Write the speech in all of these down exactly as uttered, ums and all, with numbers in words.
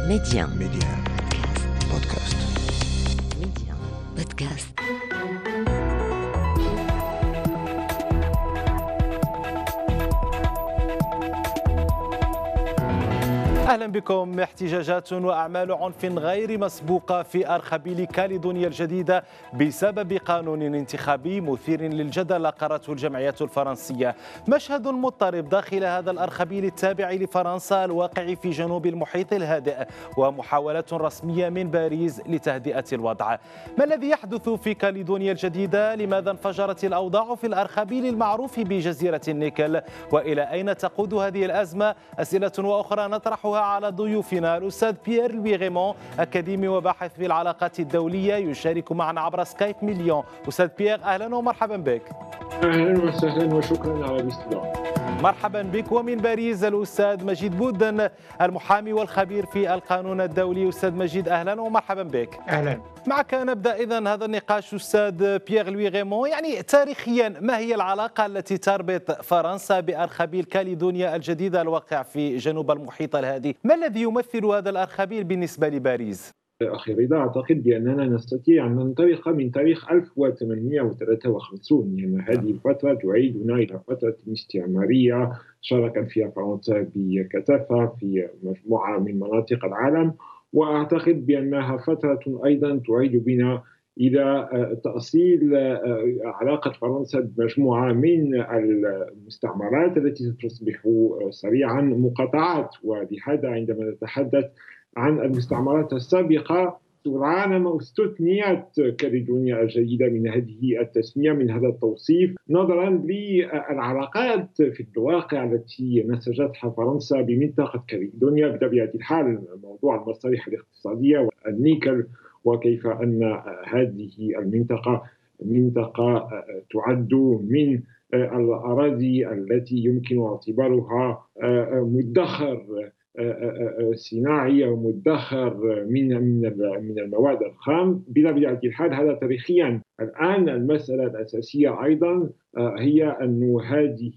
Média. Média. Podcast. Média. Podcast. أهلا بكم. احتجاجات وأعمال عنف غير مسبوقة في أرخبيل كاليدونيا الجديدة بسبب قانون انتخابي مثير للجدل أقرته الجمعية الفرنسية. مشهد مضطرب داخل هذا الأرخبيل التابع لفرنسا الواقع في جنوب المحيط الهادئ، ومحاولة رسمية من باريس لتهدئة الوضع. ما الذي يحدث في كاليدونيا الجديدة؟ لماذا انفجرت الأوضاع في الأرخبيل المعروف بجزيرة النيكل؟ وإلى أين تقود هذه الأزمة؟ أسئلة وأخرى نطرحها على ضيوفنا. الأستاذ بيير لوي غيمون، أكاديمي وباحث في العلاقات الدولية، يشارك معنا عبر سكايب من ليون. أستاذ بيير، أهلا ومرحبا بك. أهلا وسهلا وشكرا على الاستضافة. مرحبا بك. ومن باريس الأستاذ مجيد بودن، المحامي والخبير في القانون الدولي. أستاذ مجيد، أهلا ومرحبا بك. أهلا. معك نبدأ إذن هذا النقاش أستاذ بيير لوي غيمون. يعني تاريخيا ما هي العلاقة التي تربط فرنسا بأرخبيل كاليدونيا الجديدة الواقع في جنوب المحيط الهادي؟ ما الذي يمثل هذا الأرخبيل بالنسبة لباريس؟ أخي رضا، أعتقد بأننا نستطيع أن ننطلق من تاريخ ألف وثمانمئة وثلاثة وخمسين، يعني هذه الفترة تعيدنا إلى فترة استعمارية شاركت فيها فرنسا بكثافة في مجموعة من مناطق العالم، وأعتقد بأنها فترة أيضا تعيد بنا إلى تأصيل علاقة فرنسا بمجموعة من المستعمرات التي تصبح سريعا مقاطعات. ولهذا عندما نتحدث عن المستعمرات السابقة سرعان ما استثنيت كاليدونيا الجديدة من هذه التسمية، من هذا التوصيف، نظرا للعلاقات في الواقع التي نسجتها فرنسا بمنطقة كاليدونيا. بطبيعة الحال موضوع المصالح الاقتصادية والنيكل، وكيف أن هذه المنطقة منطقة تعد من الأراضي التي يمكن اعتبارها مدخر صناعي ومدخر من من من المواد الخام. بطبيعة الحال هذا تاريخيا. الآن المسألة الأساسية أيضا هي أن هذه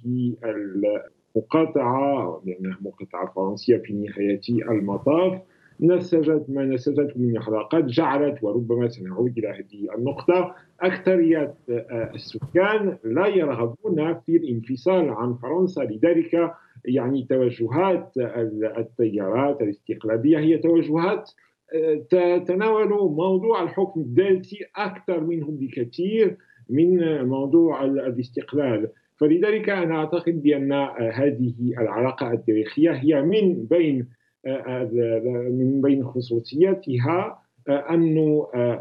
المقاطعة، لأنها مقاطعة فرنسية في نهاية المطاف، نسجت ما نسجته من علاقات جعلت، وربما سنعود إلى هذه النقطة، أكثرية السكان لا يرغبون في الانفصال عن فرنسا. لذلك يعني توجهات التيارات الاستقلالية هي توجهات تتناول موضوع الحكم الذاتي أكثر منهم بكثير من موضوع الاستقلال. فلذلك أنا أعتقد بأن هذه العلاقة التاريخية هي من بين من بين خصوصياتها أن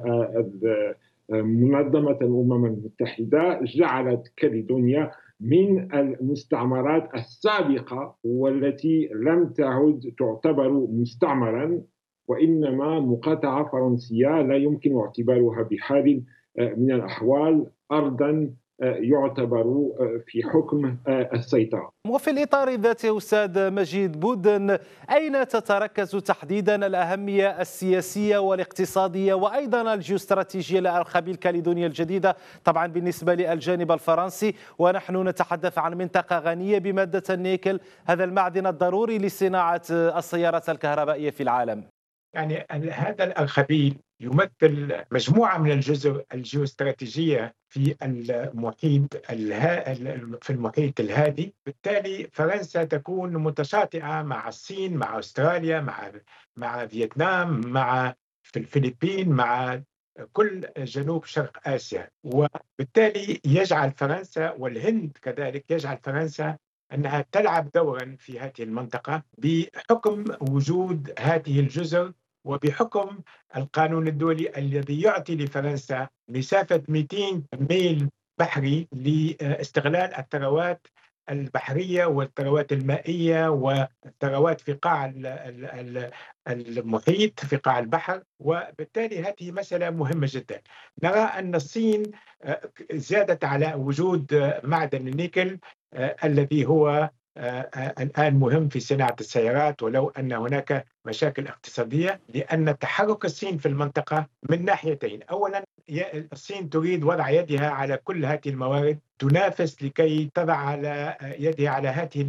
منظمة الأمم المتحدة جعلت كاليدونيا من المستعمرات السابقة، والتي لم تعد تعتبر مستعمرا وإنما مقاطعة فرنسية لا يمكن اعتبارها بحال من الأحوال أرضا يعتبر في حكم السيطرة. وفي الإطار ذاته أستاذ مجيد بودن، أين تتركز تحديدا الأهمية السياسية والاقتصادية وأيضا الجيوستراتيجية لأرخبيل كاليدونيا الجديدة؟ طبعا بالنسبة للجانب الفرنسي، ونحن نتحدث عن منطقة غنية بمادة النيكل، هذا المعدن الضروري لصناعة السيارات الكهربائية في العالم. يعني هذا الأرخبيل يمثل مجموعة من الجزر الجيوستراتيجية في المحيط الها... في المحيط الهادي. بالتالي فرنسا تكون متشاطئة مع الصين، مع أستراليا، مع مع فيتنام، مع في الفلبين، مع كل جنوب شرق آسيا. وبالتالي يجعل فرنسا والهند كذلك يجعل فرنسا أنها تلعب دورا في هذه المنطقة بحكم وجود هذه الجزر، وبحكم القانون الدولي الذي يعطي لفرنسا مسافة مئتين ميل بحري لاستغلال الثروات البحرية والثروات المائية والثروات في قاع المحيط، في قاع البحر. وبالتالي هذه مسألة مهمة جدا. نرى أن الصين زادت على وجود معدن النيكل الذي هو الآن مهم في صناعة السيارات، ولو أن هناك مشاكل اقتصادية، لأن تحرك الصين في المنطقة من ناحيتين. أولا، الصين تريد وضع يدها على كل هذه الموارد، تنافس لكي تضع على يدها على هذه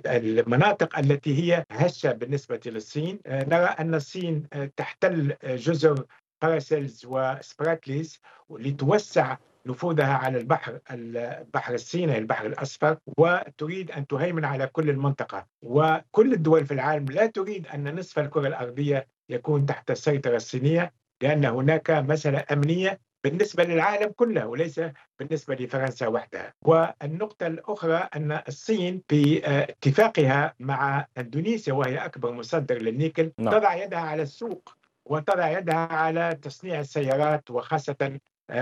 المناطق التي هي هشة بالنسبة للصين. نرى أن الصين تحتل جزر باراسيلز وسبراتليز لتوسع نفوذها على البحر البحر الصيني، البحر الأصفر، وتريد أن تهيمن على كل المنطقة. وكل الدول في العالم لا تريد أن نصف الكرة الأرضية يكون تحت السيطرة الصينية، لأن هناك مسألة أمنية بالنسبة للعالم كله وليس بالنسبة لفرنسا وحدها. والنقطة الأخرى أن الصين في اتفاقها مع إندونيسيا، وهي أكبر مصدر للنيكل، نعم. تضع يدها على السوق وتضع يدها على تصنيع السيارات وخاصة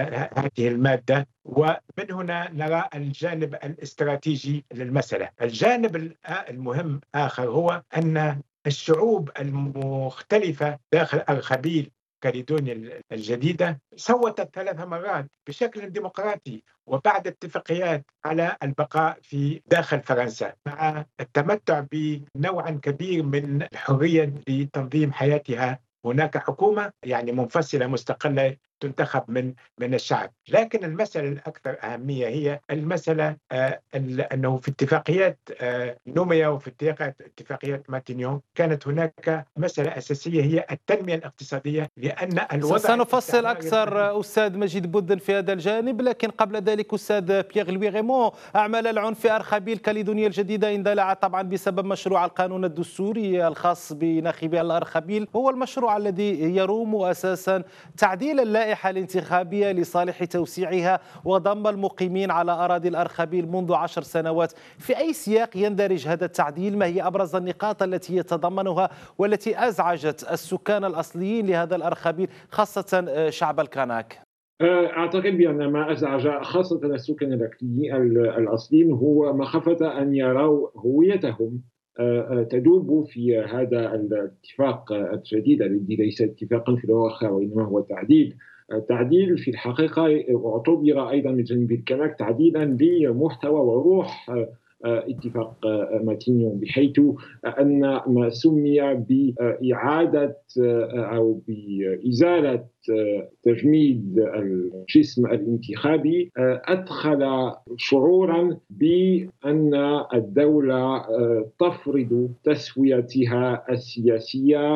هذه المادة. ومن هنا نرى الجانب الاستراتيجي للمسألة. الجانب المهم آخر هو أن الشعوب المختلفة داخل أرخبيل كاليدونيا الجديدة صوتت ثلاث مرات بشكل ديمقراطي وبعد اتفاقيات على البقاء في داخل فرنسا، مع التمتع بنوع كبير من الحرية لتنظيم حياتها. هناك حكومة يعني منفصلة مستقلة تنتخب من من الشعب. لكن المسألة الأكثر أهمية هي المسألة آه أنه في اتفاقيات آه نوميا وفي اتفاقيات ماتينيون كانت هناك مسألة أساسية هي التنمية الاقتصادية، لأن الوضع سنفصل أكثر أستاذ مجيد بودن في هذا الجانب. لكن قبل ذلك أستاذ بيير لوي غيمون، أعمال العنف في أرخبيل كاليدونيا الجديدة اندلعت طبعا بسبب مشروع القانون الدستوري الخاص بناخبي الأرخبيل، هو المشروع الذي يروم أساسا تعديل اللائحة الانتخابية لصالح توسيعها وضم المقيمين على أراضي الأرخبيل منذ عشر سنوات. في أي سياق يندرج هذا التعديل؟ ما هي أبرز النقاط التي يتضمنها والتي أزعجت السكان الأصليين لهذا الأرخبيل خاصة شعب الكاناك؟ أعتقد بأن ما أزعج خاصة السكان الأصليين هو مخافة أن يروا هويتهم تدوب في هذا الاتفاق الجديد الذي ليس اتفاقا في الواقع وإنما هو تعديل. تعديل في الحقيقة اعتبر أيضا من جانب الكناك تعديلا لمحتوى وروح اتفاق ماتينيون، بحيث أن ما سمي بإعادة أو بإزالة تجميد الجسم الانتخابي أدخل شعورا بأن الدولة تفرض تسويتها السياسية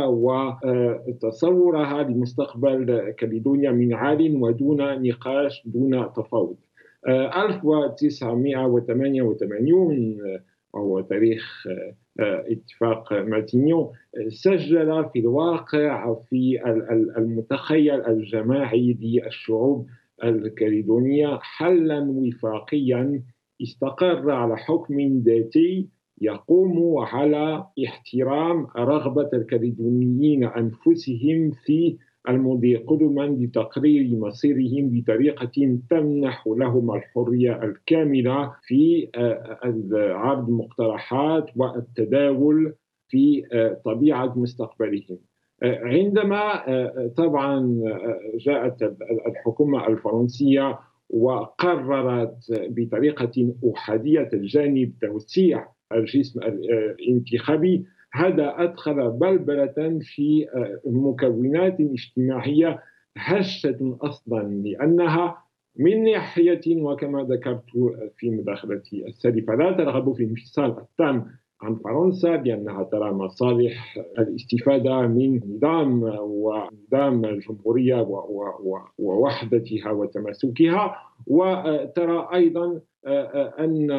وتصورها لمستقبل كاليدونيا من عال ودون نقاش دون تفاوض. ألف وتسعمائة وثمانية وثمانين وهو تاريخ اتفاق ماتينيون سجل في الواقع في المتخيل الجماعي للشعوب الكاليدونية حلا وفاقيا استقر على حكم ذاتي يقوم على احترام رغبة الكاليدونيين أنفسهم في المضي قدما لتقرير مصيرهم بطريقة تمنح لهم الحرية الكاملة في عرض مقترحات والتداول في طبيعة مستقبلهم. عندما طبعا جاءت الحكومة الفرنسية وقررت بطريقة أحادية الجانب توسيع الجسم الانتخابي، هذا أدخل بلبلة في مكونات اجتماعية هشة أصلا، لأنها من ناحية وكما ذكرت في مداخلتي السابقة لا ترغب في الانفصال التام عن فرنسا لأنها ترى مصالح الاستفادة من نظام ونظام الجمهورية ووحدتها وتماسكها، وترى أيضا أن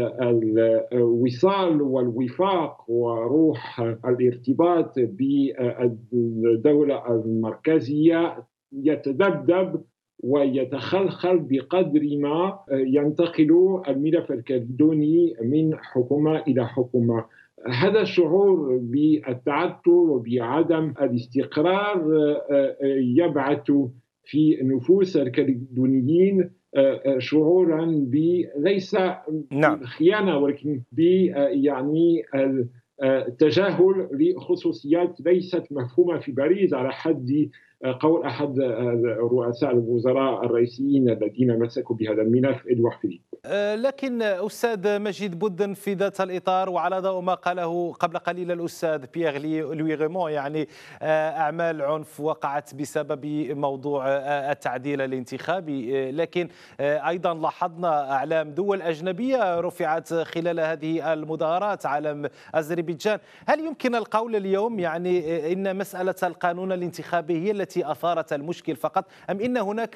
الوصال والوفاق وروح الارتباط بالدولة المركزية يتذبذب ويتخلخل بقدر ما ينتقل الملف الكاليدوني من حكومة إلى حكومة. هذا الشعور بالتعثر وبعدم الاستقرار يبعث في نفوس الكاليدونيين شعورا ليس بالخيانة ولكن ب يعني التجاهل لخصوصيات ليست مفهومة في باريس على حد قول أحد رؤساء الوزراء الرئيسيين الذين مسكوا بهذا الملف إدوارد فيليب. لكن أستاذ مجيد بودن في ذات الإطار وعلى ضوء ما قاله قبل قليل الأستاذ بيير لوي غيمون، يعني أعمال عنف وقعت بسبب موضوع التعديل الانتخابي، لكن أيضا لاحظنا أعلام دول أجنبية رفعت خلال هذه المظاهرات، علم أذربيجان. هل يمكن القول اليوم يعني إن مسألة القانون الانتخابي هي التي أثارت المشكل فقط، أم إن هناك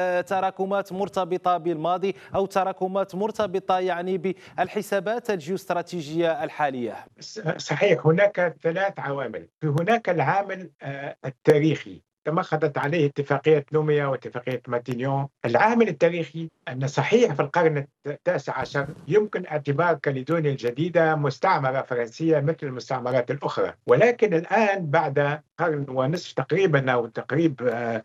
تراكمات مرتبطة بالماضي أو تراكمات مرتبطة يعني بالحسابات الجيوستراتيجية الحالية؟ صحيح، هناك ثلاث عوامل. هناك العامل التاريخي تمخضت عليه اتفاقية نوميا واتفاقية ماتينيون. العامل التاريخي أن صحيح في القرن التاسع عشر يمكن اعتبار كاليدونيا الجديدة مستعمرة فرنسية مثل المستعمرات الأخرى، ولكن الآن بعد قرن ونصف تقريبا أو تقريب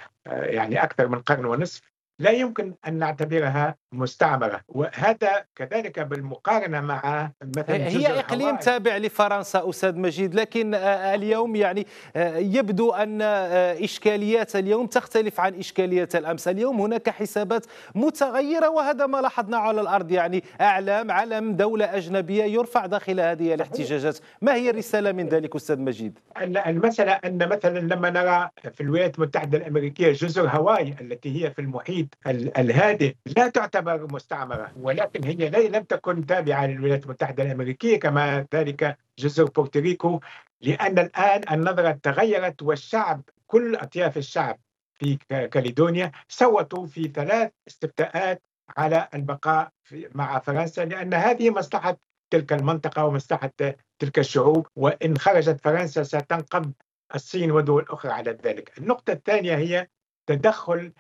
يعني أكثر من قرن ونصف لا يمكن أن نعتبرها مستعمرة. وهذا كذلك بالمقارنة مع مثلا هي إقليم تابع لفرنسا أستاذ مجيد، لكن اليوم يعني يبدو أن إشكاليات اليوم تختلف عن إشكاليات الأمس. اليوم هناك حسابات متغيرة وهذا ما لاحظنا على الأرض، يعني أعلام علم دولة أجنبية يرفع داخل هذه الاحتجاجات. ما هي الرسالة من ذلك أستاذ مجيد؟ المسألة أن مثلا لما نرى في الولايات المتحدة الأمريكية جزر هاواي التي هي في المحيط الهادئ لا تعتبر مستعمرة، ولكن هي لم تكن تابعة للولايات المتحدة الأمريكية، كما ذلك جزر بورتوريكو، لأن الآن النظرة تغيرت والشعب كل أطياف الشعب في كاليدونيا صوتوا في ثلاث استفتاءات على البقاء مع فرنسا، لأن هذه مصلحة تلك المنطقة ومصلحة تلك الشعوب، وإن خرجت فرنسا ستنقض الصين ودول أخرى على ذلك. النقطة الثانية هي تدخل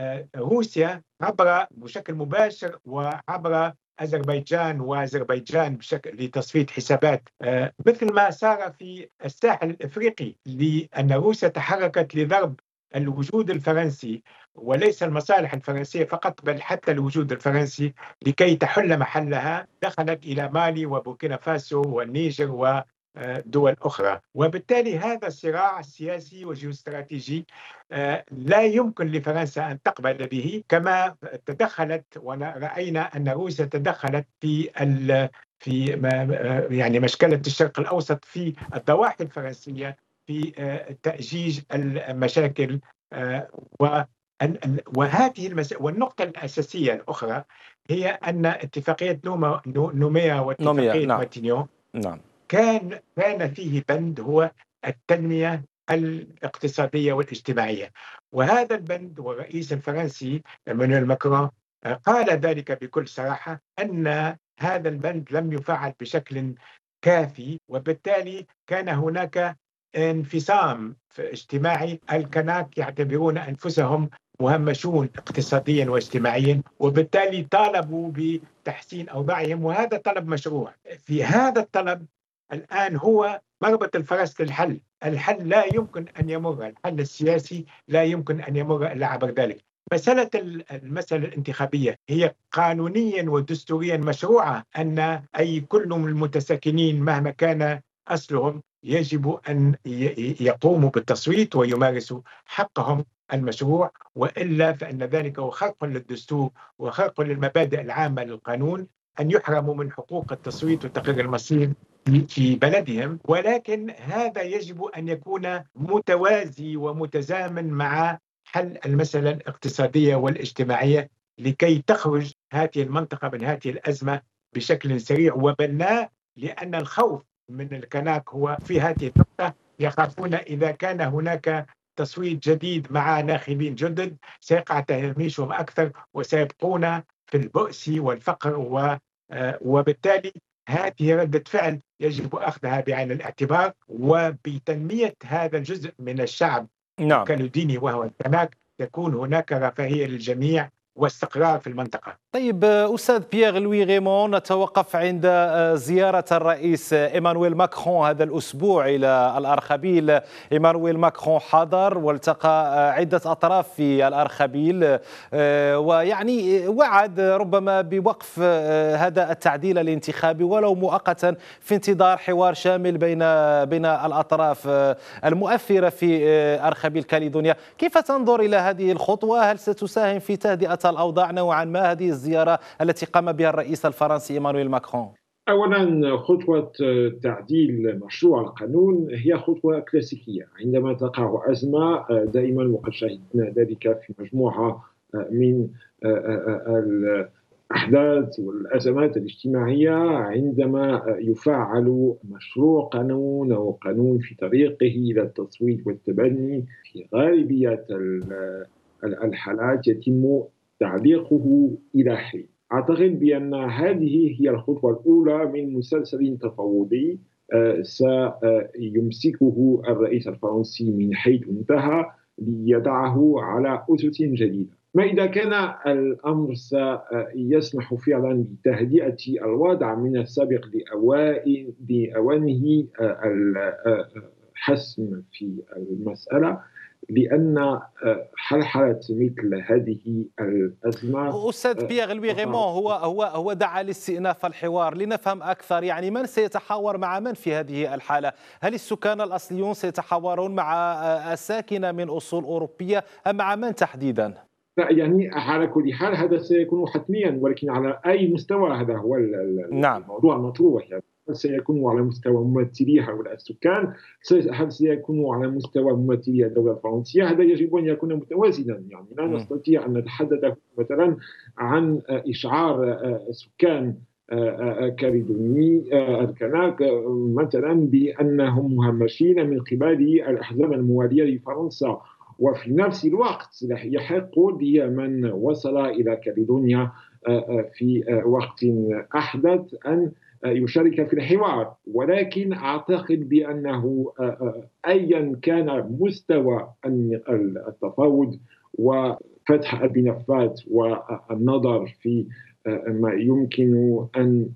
روسيا عبر بشكل مباشر وعبر أذربيجان وأذربيجان بشكل لتصفية حسابات، مثل ما صار في الساحل الإفريقي، لأن روسيا تحركت لضرب الوجود الفرنسي وليس المصالح الفرنسية فقط، بل حتى الوجود الفرنسي لكي تحل محلها. دخلت إلى مالي وبوركينا فاسو والنيجر و دول أخرى، وبالتالي هذا الصراع السياسي والجيوستراتيجي لا يمكن لفرنسا أن تقبل به، كما تدخلت ورأينا أن روسيا تدخلت في في يعني مشكلة الشرق الأوسط في الضواحي الفرنسية في تأجيج المشاكل. وهذه المسألة. والنقطة الأساسية الأخرى هي أن اتفاقية نوميا واتفاقية نعم. ماتينيون نعم. كان كان فيه بند هو التنمية الاقتصادية والاجتماعية، وهذا البند والرئيس الفرنسي إيمانويل ماكرون قال ذلك بكل صراحة أن هذا البند لم يفعل بشكل كافي، وبالتالي كان هناك انفصام اجتماعي. الكناك يعتبرون أنفسهم مهمشون اقتصاديا واجتماعيا، وبالتالي طالبوا بتحسين أوضاعهم، وهذا طلب مشروع. في هذا الطلب الآن هو مربط الفرس للحل. الحل لا يمكن أن يمر، الحل السياسي لا يمكن أن يمر إلا عبر ذلك. مسألة المسألة الانتخابية هي قانونيا ودستوريا مشروعة، أن أي كل من المتساكنين مهما كان أصلهم يجب أن يقوموا بالتصويت ويمارسوا حقهم المشروع، وإلا فإن ذلك هو خرق للدستور وخرق للمبادئ العامة للقانون، أن يحرموا من حقوق التصويت وتقرير المصير في بلدهم. ولكن هذا يجب أن يكون متوازي ومتزامن مع حل المسألة الاقتصادية والاجتماعية لكي تخرج هذه المنطقة من هذه الأزمة بشكل سريع وبناء، لأن الخوف من الكناك هو في هذه النقطة، يخافون إذا كان هناك تصويت جديد مع ناخبين جدد سيقع تهميشهم أكثر وسيبقون في البؤس والفقر، و وبالتالي هذه ردة فعل يجب أخذها بعين الاعتبار، وبتنمية هذا الجزء من الشعب نعم. الكاليدوني وهو الكناك تكون هناك رفاهية للجميع واستقرار في المنطقة. طيب أستاذ بيير لوي غيمون، نتوقف عند زيارة الرئيس إيمانويل ماكرون هذا الأسبوع إلى الأرخبيل. إيمانويل ماكرون حضر والتقى عدة أطراف في الأرخبيل، ويعني وعد ربما بوقف هذا التعديل الانتخابي ولو مؤقتا في انتظار حوار شامل بين بين الأطراف المؤثرة في أرخبيل كاليدونيا. كيف تنظر إلى هذه الخطوة؟ هل ستساهم في تهدئة الأوضاع نوعا ما هذه الزيارة التي قام بها الرئيس الفرنسي إيمانويل ماكرون؟ أولا، خطوة تعديل مشروع القانون هي خطوة كلاسيكية. عندما تقع أزمة دائما، وقد شهدنا ذلك في مجموعة من الأحداث والأزمات الاجتماعية، عندما يفعل مشروع قانون أو قانون في طريقه إلى التصويت والتبني، في غالبية الحالات يتم تعليقه إلى حين. أعتقد بأن هذه هي الخطوة الأولى من مسلسل تفاوضي سيمسكه الرئيس الفرنسي من حيث انتهى ليضعه على أسس جديدة. ما إذا كان الأمر سيسمح فعلا بتهدئة الوضع من السابق لأوانه الحسم في المسألة، لأن حلحلة مثل هذه الأزمة. أستاذ بيير لوي غيمون، هو هو هو دعا لاستئناف الحوار. لنفهم أكثر، يعني من سيتحاور مع من في هذه الحالة؟ هل السكان الأصليون سيتحاورون مع الساكنة من أصول أوروبية أم مع من تحديدا؟ لا، يعني على كل حال هذا سيكون حتميا، ولكن على أي مستوى؟ هذا هو نعم. الموضوع المطروح. يعني هل سيكون على مستوى ممثلي هؤلاء السكان؟ هل سيكون على مستوى ممثلي الدولة الفرنسية؟ هذا يجب أن يكون متوازنا. يعني لا نستطيع أن نتحدث مثلا عن إشعار سكان كاليدوني الكناك مثلا بأنهم مهمشين من قبل الأحزاب الموالية لفرنسا، وفي نفس الوقت يحق لمن وصل إلى كاليدونيا في وقت أحدث أن يشارك في الحوار. ولكن أعتقد بأنه أيا كان مستوى التفاوض وفتح الملفات والنظر في ما يمكن أن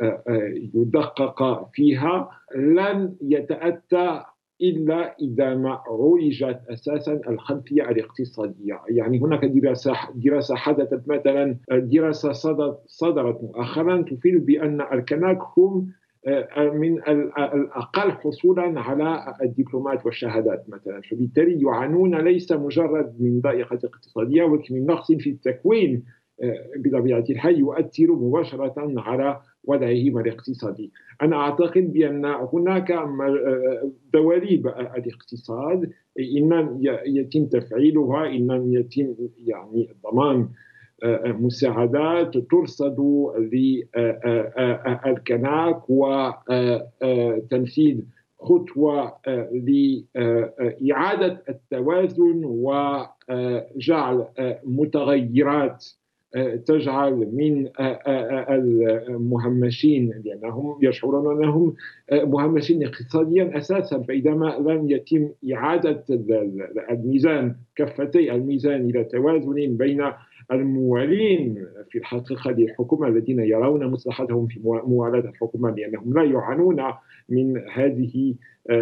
يدقق فيها، لن يتأتى إلا إذا ما عولجت أساسا الخلفية الاقتصادية. يعني هناك دراسة دراسة حدثت مثلا، دراسة صدرت صدرت مؤخرا تفيد بأن الكناك هم من الأقل حصولا على الدبلومات والشهادات مثلا، فبالتالي يعانون ليس مجرد من ضائقة اقتصادية ولكن من نقص في التكوين بطبيعة الحال يؤثر مباشرة على وضعهم الاقتصادي. أنا أعتقد بأن هناك دواليب الاقتصاد إن لم يتم تفعيلها، إن لم يتم يعني ضمان مساعدات ترصد للكناك وتنفيذ خطوة لإعادة التوازن وجعل متغيرات تجعل من المهمشين، لأنهم يشعرون أنهم مهمشين اقتصاديا أساسا، فإذا ما لم يتم إعادة الميزان، كفتي الميزان إلى توازن بين الموالين في الحقيقة للحكومة الذين يرون مصلحتهم في موالاة الحكومة لأنهم لا يعانون من هذه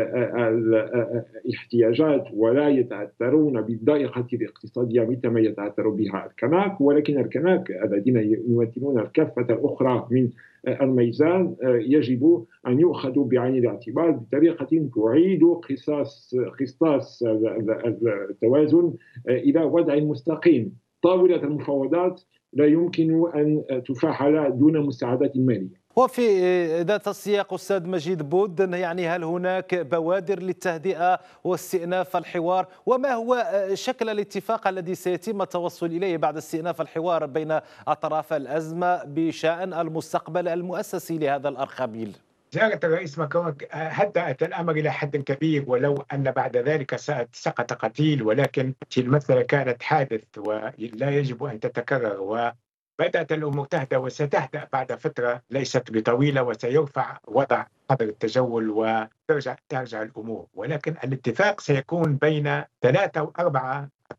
الاحتياجات ولا يتأثرون بالضائقة الاقتصادية مثل ما يتأثر بها الكناك. ولكن الكناك الذين يمثلون الكفة الأخرى من الميزان يجب أن يؤخذوا بعين الاعتبار بطريقة تعيد قصاص قسطاس التوازن إلى وضع مستقيم. طاولة المفاوضات لا يمكن أن تفعل دون مساعدات مالية. وفي ذات السياق أستاذ مجيد بود، يعني هل هناك بوادر للتهدئة واستئناف الحوار؟ وما هو شكل الاتفاق الذي سيتم التوصل إليه بعد استئناف الحوار بين أطراف الأزمة بشأن المستقبل المؤسسي لهذا الأرخبيل؟ زيارة الرئيس ماكرون هدأت الأمر إلى حد كبير، ولو أن بعد ذلك سقط قتيل، ولكن المسألة كانت حادث ولا يجب أن تتكرر، وبدأت الأمور تهدأ وستهدأ بعد فترة ليست بطويلة، وسيرفع وضع حظر التجول وترجع ترجع الأمور. ولكن الاتفاق سيكون بين ثلاثة أو أربعة أطراف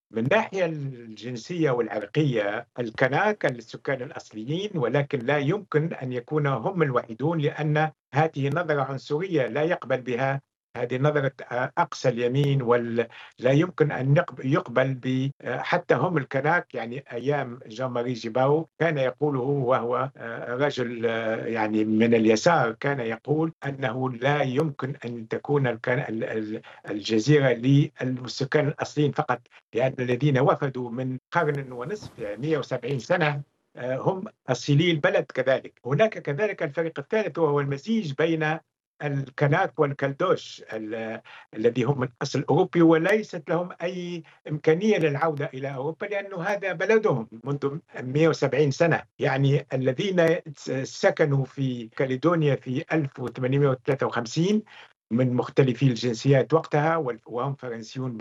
من الناحية الجنسية والعرقية الكناك السكان الأصليين، ولكن لا يمكن أن يكونوا هم الوحيدون، لأن هذه نظرة عنصرية لا يقبل بها، هذه نظرة أقصى اليمين، ولا يمكن أن يقبل ب حتى هم الكناك. يعني أيام جان ماري جيباو كان يقوله، وهو رجل يعني من اليسار، كان يقول أنه لا يمكن أن تكون الجزيرة للسكان الأصليين فقط، لأن الذين وفدوا من قرن ونصف يعني مئة وسبعين سنة هم أصيلي البلد. كذلك هناك كذلك الفريق الثالث، وهو المزيج بين الكناك والكلدوش الذي هم من أصل أوروبي، وليست لهم أي إمكانية للعودة إلى أوروبا، لأنه هذا بلدهم منذ مئة وسبعين سنة. يعني الذين سكنوا في كاليدونيا في ألف وثمانمئة وثلاثة وخمسين من مختلفي الجنسيات وقتها، وهم فرنسيون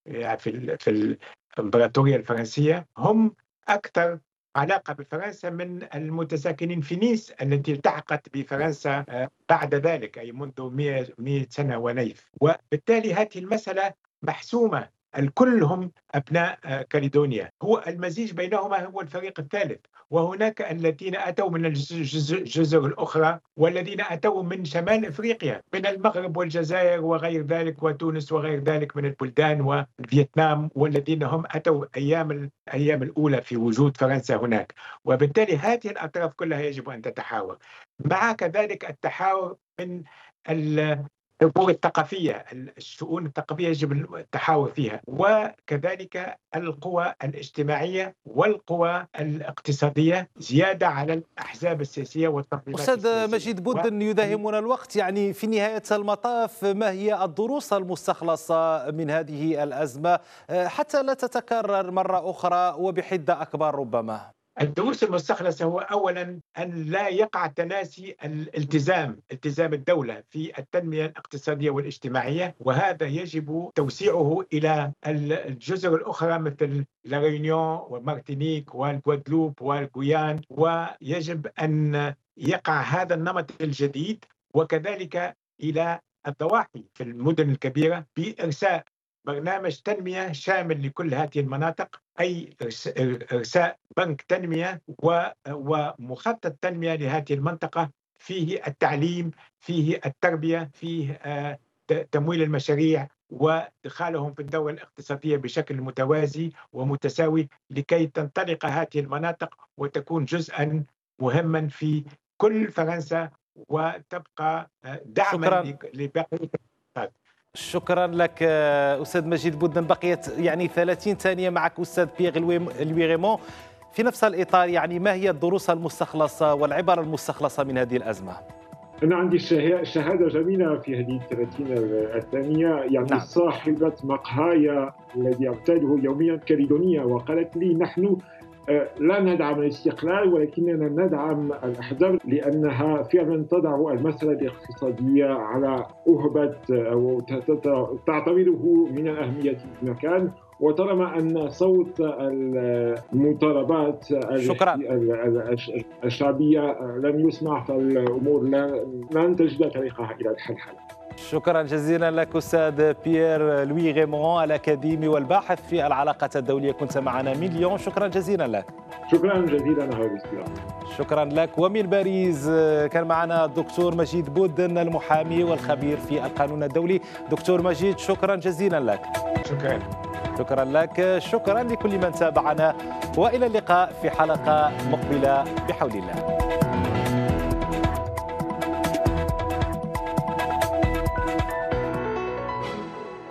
في الإمبراطورية الفرنسية، هم أكثر علاقة بفرنسا من المتساكنين في نيس التي التحقت بفرنسا بعد ذلك، أي منذ مئة سنة ونيف. وبالتالي هذه المسألة محسومة، الكل هم أبناء كاليدونيا. هو المزيج بينهما هو الفريق الثالث، وهناك الذين أتوا من الجزر الأخرى، والذين أتوا من شمال إفريقيا، من المغرب والجزائر وغير ذلك، وتونس وغير ذلك من البلدان وفيتنام، والذين هم أتوا أيام الأيام الأولى في وجود فرنسا هناك. وبالتالي هذه الأطراف كلها يجب أن تتحاور، مع كذلك التحاور من الأمور الثقافية، الشؤون الثقافية يجب التحاور فيها، وكذلك القوى الاجتماعية والقوى الاقتصادية، زيادة على الأحزاب السياسية والتنظيمات السياسية. أستاذ مجيد بودن، و... يداهمنا الوقت. يعني في نهاية المطاف، ما هي الدروس المستخلصة من هذه الأزمة حتى لا تتكرر مرة أخرى وبحدة أكبر ربما؟ الدروس المستخلصة هو أولا أن لا يقع تناسي الالتزام التزام الدولة في التنمية الاقتصادية والاجتماعية، وهذا يجب توسيعه إلى الجزر الأخرى مثل لا ومارتينيك والغوادلوب والغويان، ويجب أن يقع هذا النمط الجديد، وكذلك إلى الضواحي في المدن الكبيرة بإرساء برنامج تنمية شامل لكل هذه المناطق، أي إرساء بنك تنمية ومخطط تنمية لهذه المنطقة، فيه التعليم، فيه التربية، فيه تمويل المشاريع وادخالهم في الدورة الاقتصادية بشكل متوازي ومتساوي، لكي تنطلق هذه المناطق وتكون جزءا مهما في كل فرنسا، وتبقى دعما لبقية. شكرا لك أستاذ مجيد بودن. بقيت يعني ثلاثين ثانية معك أستاذ بيير لويغيمون في نفس الإطار. يعني ما هي الدروس المستخلصة والعبر المستخلصة من هذه الأزمة؟ أنا عندي شهادة جميلة في هذه الثلاثين الثانية. يعني نعم. صاحبة مقهايا الذي أرتاده يوميا كاليدونية، وقالت لي: نحن لا ندعم الاستقلال، ولكننا ندعم الأحزاب لأنها فعلا تضع المسألة الاقتصادية على أهبة أو تعتبره من الأهمية في المكان. وطالما أن صوت المطالبات الشعبية لم يسمع، فالأمور لن تجد طريقها إلى الحل. شكرا جزيلا لك أستاذ بيير لويغيمون، الأكاديمي والباحث في العلاقات الدولية، كنت معنا من ليون. شكرا جزيلا لك. شكرا جزيلا على الاستضافة. شكرا لك. ومن باريس كان معنا الدكتور مجيد بودن، المحامي والخبير في القانون الدولي. دكتور مجيد، شكرا جزيلا لك. شكرا. شكرا لك. شكرا لكل من تابعنا، وإلى اللقاء في حلقة مقبلة بحول الله.